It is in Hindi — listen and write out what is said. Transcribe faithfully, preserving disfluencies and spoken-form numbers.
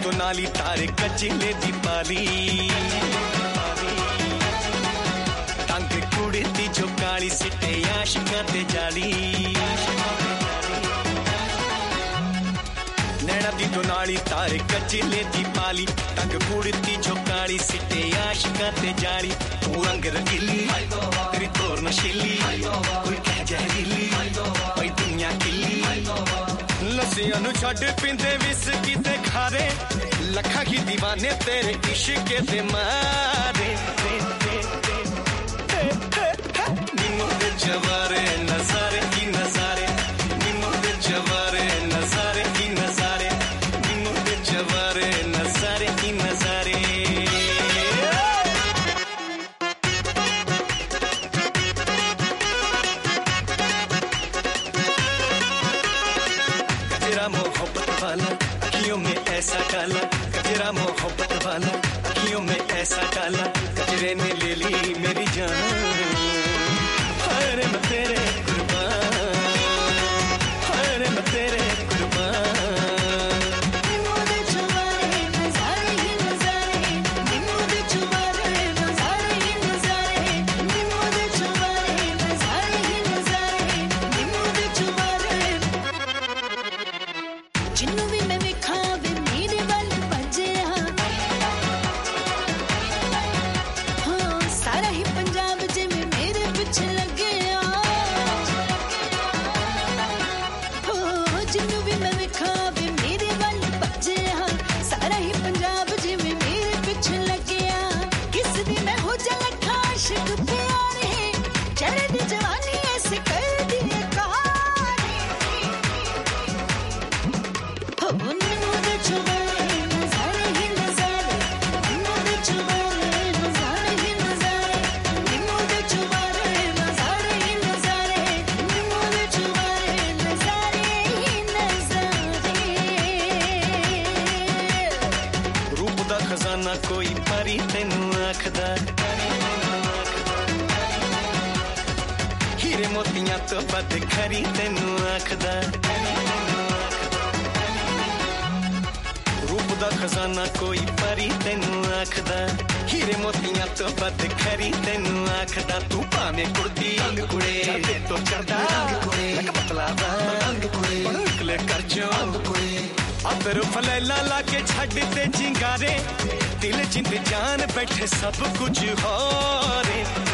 तो नाली तारे कचिले दी पाली टंग कुड़ती जो काली सिटे आशिकां ते जाली नैना दी तो नाली तारे कचिले दी पाली टंग कुड़ती जो काली सिटे आशिकां ते जाली तू रंग रंगीली तेरी तोर नशीली कोई कह जहरीली कोई दुनिया किली लस्सियां नु छड़ पिंदे विस्की ते खारे लखा की दीवाने तेरे इश्क दे मारे निमो दे जवारे नजारे की नजारे निमो दे जवारे नजारे की नजारे निमो दे जवारे नजारे की नजारे मोहब्बत वाला अखियों में ऐसा डाला कजरा मोहब्बत वाला अखियों में ऐसा डाला कजरे ने ले ली मेरी जान हर मैं तेरे कुर्बान हर मैं तेरे कुर्बान खजाना कोई परी तेनू आखदा हीरे मोतियां तो बद खरी तेनू आखदा रूप दा खजाना कोई परी तेनू आखदा हीरे मोतियां तो बद खरी तेनू आखदा तू भावे कुड़दी अंग कुड़े तो चढ़दा अंग कुड़े लक पतला अंग कुड़े निकले कर जो अंग कुड़े अदर फलैला लाके छड़ ते चिंगारे दिल जिंद जान बैठे सब कुछ हो रे